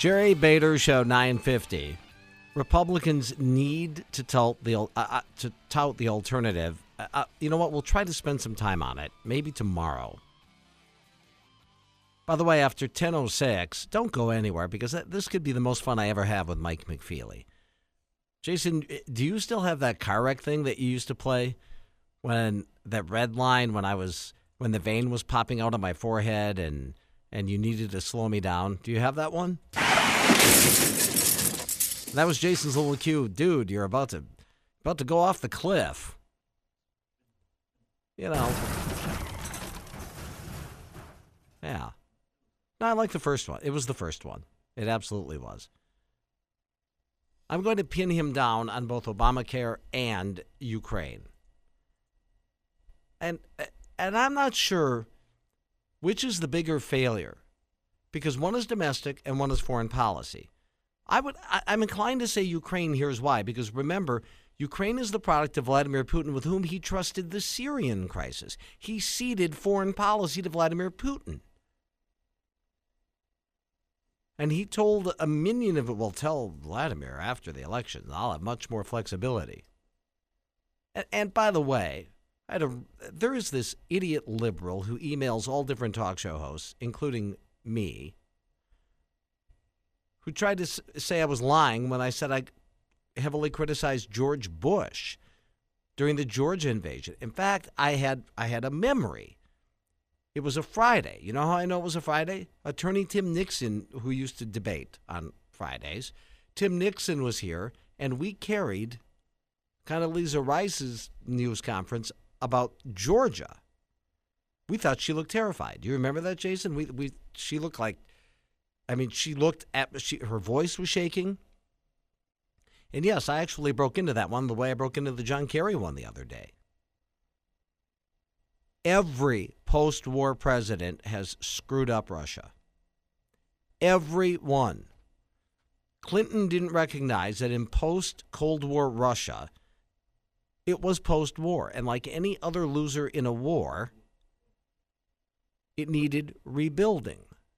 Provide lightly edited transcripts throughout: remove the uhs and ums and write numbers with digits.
Jerry Bader Show 950. Republicans need to tout the alternative. You know what? We'll try to spend some time on it, maybe tomorrow. By the way, after 10:06, don't go anywhere because this could be the most fun I ever have with Mike McFeely. Jason, do you still have that car wreck thing that you used to play when that red line when the vein was popping out of my forehead and you needed to slow me down? Do you have that one? That was Jason's little cue. Dude, you're about to go off the cliff. You know. Yeah. No, I like the first one. It was the first one. It absolutely was. I'm going to pin him down on both Obamacare and Ukraine. And I'm not sure which is the bigger failure, because one is domestic and one is foreign policy. I'm inclined to say Ukraine. Here's why. Because remember, Ukraine is the product of Vladimir Putin, with whom he trusted the Syrian crisis. He ceded foreign policy to Vladimir Putin. And he told a minion of it, well, tell Vladimir after the election, I'll have much more flexibility. And by the way, there is this idiot liberal who emails all different talk show hosts, including me, who tried to say I was lying when I said I heavily criticized George Bush during the Georgia invasion. In fact, I had a memory. It was a Friday. You know how I know it was a Friday? Attorney Tim Nixon, who used to debate on Fridays, Tim Nixon was here, and we carried Condoleezza Rice's news conference about Georgia. We thought she looked terrified. Do you remember that, Jason? She looked like, her voice was shaking. And yes, I actually broke into that one the way I broke into the John Kerry one the other day. Every post-war president has screwed up Russia. Every one. Clinton didn't recognize that in post-Cold War Russia, it was post-war. And like any other loser in a war, it needed rebuilding.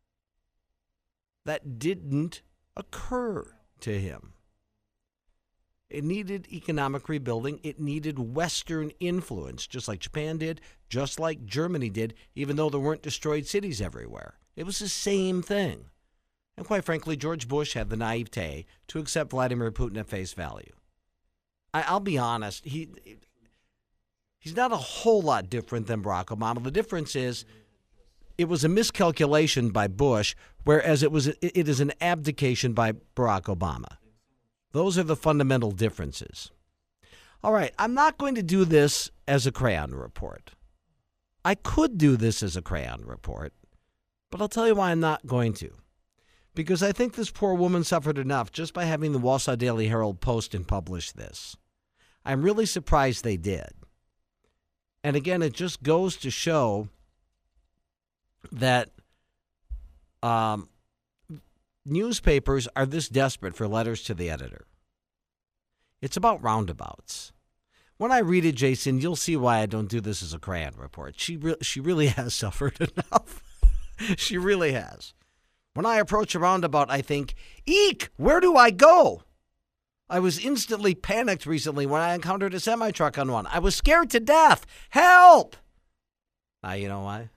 That didn't occur to him. It needed economic rebuilding. It needed Western influence, just like Japan did, just like Germany did, even though there weren't destroyed cities everywhere. It was the same thing. And quite frankly, George Bush had the naivete to accept Vladimir Putin at face value. I'll be honest, he's not a whole lot different than Barack Obama. The difference is it was a miscalculation by Bush, whereas it is an abdication by Barack Obama. Those are the fundamental differences. All right, I'm not going to do this as a crayon report. I could do this as a crayon report, but I'll tell you why I'm not going to. Because I think this poor woman suffered enough just by having the Wausau Daily Herald post and publish this. I'm really surprised they did. And again, it just goes to show that newspapers are this desperate for letters to the editor. It's about roundabouts. When I read it, Jason, you'll see why I don't do this as a crayon report. She really has suffered enough. She really has. When I approach a roundabout, I think, eek, where do I go? I was instantly panicked recently when I encountered a semi-truck on one. I was scared to death. Help! Now, you know why?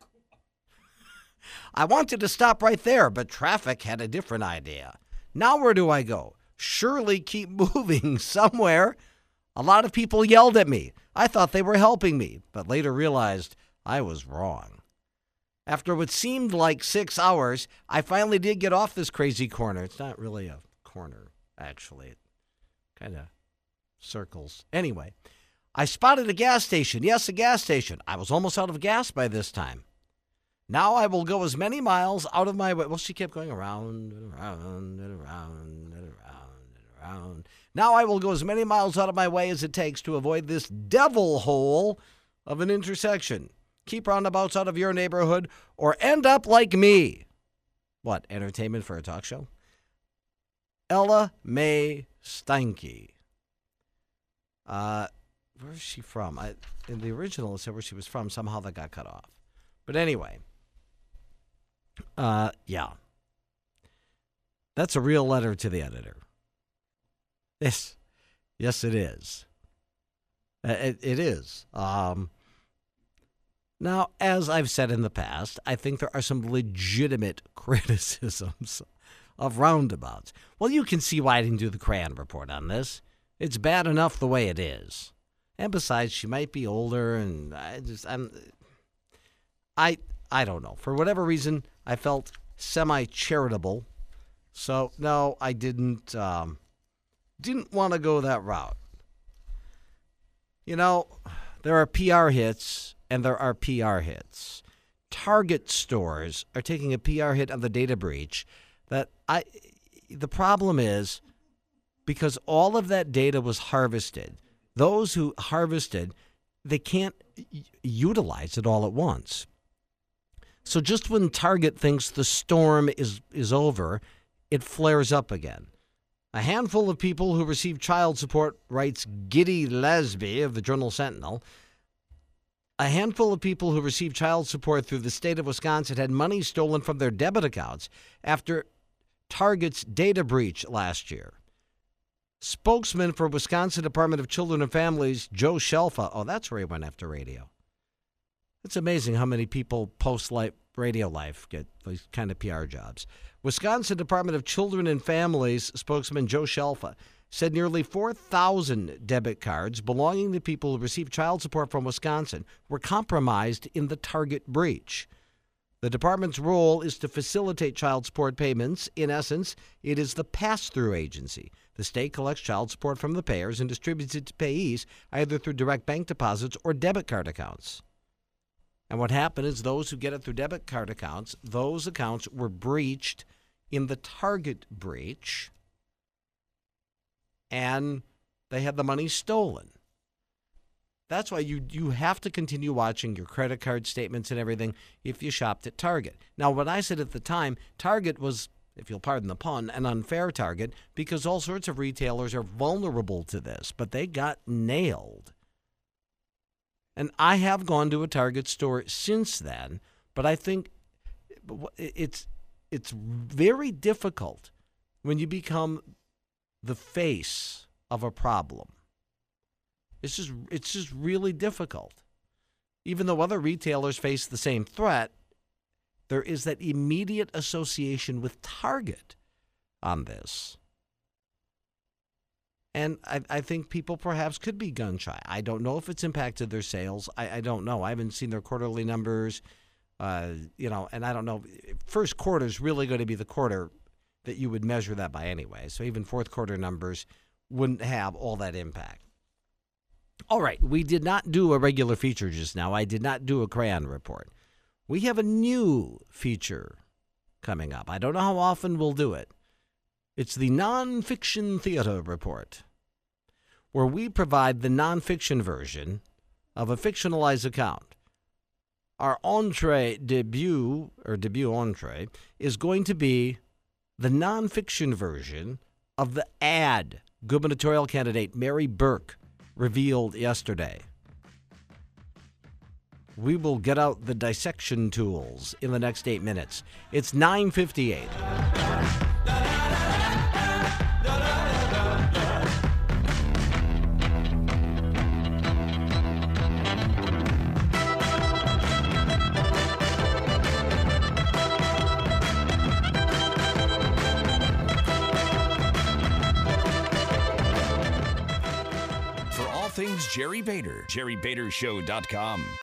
I wanted to stop right there, but traffic had a different idea. Now where do I go? Surely keep moving somewhere. A lot of people yelled at me. I thought they were helping me, but later realized I was wrong. After what seemed like 6 hours, I finally did get off this crazy corner. It's not really a corner, actually. It kind of circles. Anyway, I spotted a gas station. Yes, a gas station. I was almost out of gas by this time. Now I will go as many miles out of my way. Well, she kept going around and around and around and around and around. Now I will go as many miles out of my way as it takes to avoid this devil hole of an intersection. Keep roundabouts out of your neighborhood or end up like me. What, entertainment for a talk show? Ella Mae Steinke. Where is she from? In the original, it said where she was from. Somehow that got cut off. But anyway, yeah. That's a real letter to the editor. Yes, it is. It is. Now, as I've said in the past, I think there are some legitimate criticisms of roundabouts. Well, you can see why I didn't do the Crayon report on this. It's bad enough the way it is. And besides, she might be older, and I don't know. For whatever reason, I felt semi-charitable. So, no, I didn't want to go that route. You know, there are PR hits and there are PR hits. Target stores are taking a PR hit on the data breach. The problem is, because all of that data was harvested, those who harvested, they can't utilize it all at once. So just when Target thinks the storm is over, it flares up again. A handful of people who receive child support, writes Giddy Lesby of the Journal Sentinel, a handful of people who receive child support through the state of Wisconsin had money stolen from their debit accounts after Target's data breach last year. Spokesman for Wisconsin Department of Children and Families, Joe Shelfa, that's where he went after radio. It's amazing how many people post-radio life get these kind of PR jobs. Wisconsin Department of Children and Families spokesman Joe Shelfa said nearly 4,000 debit cards belonging to people who received child support from Wisconsin were compromised in the Target breach. The department's role is to facilitate child support payments. In essence, it is the pass-through agency. The state collects child support from the payers and distributes it to payees either through direct bank deposits or debit card accounts. And what happened is those who get it through debit card accounts, those accounts were breached in the Target breach, and they had the money stolen. That's why you have to continue watching your credit card statements and everything if you shopped at Target. Now, what I said at the time, Target was, if you'll pardon the pun, an unfair target because all sorts of retailers are vulnerable to this, but they got nailed. And I have gone to a Target store since then, but I think it's very difficult when you become the face of a problem. It's just really difficult. Even though other retailers face the same threat, there is that immediate association with Target on this. And I think people perhaps could be gun shy. I don't know if it's impacted their sales. I don't know. I haven't seen their quarterly numbers, and I don't know. First quarter is really going to be the quarter that you would measure that by anyway. So even fourth quarter numbers wouldn't have all that impact. All right, we did not do a regular feature just now. I did not do a Crayon report. We have a new feature coming up. I don't know how often we'll do it. It's the Nonfiction Theater Report, where we provide the nonfiction version of a fictionalized account. Our debut entree, is going to be the nonfiction version of the ad gubernatorial candidate Mary Burke revealed yesterday. We will get out the dissection tools in the next 8 minutes. It's 9:58. Things Jerry Bader, JerryBaderShow.com.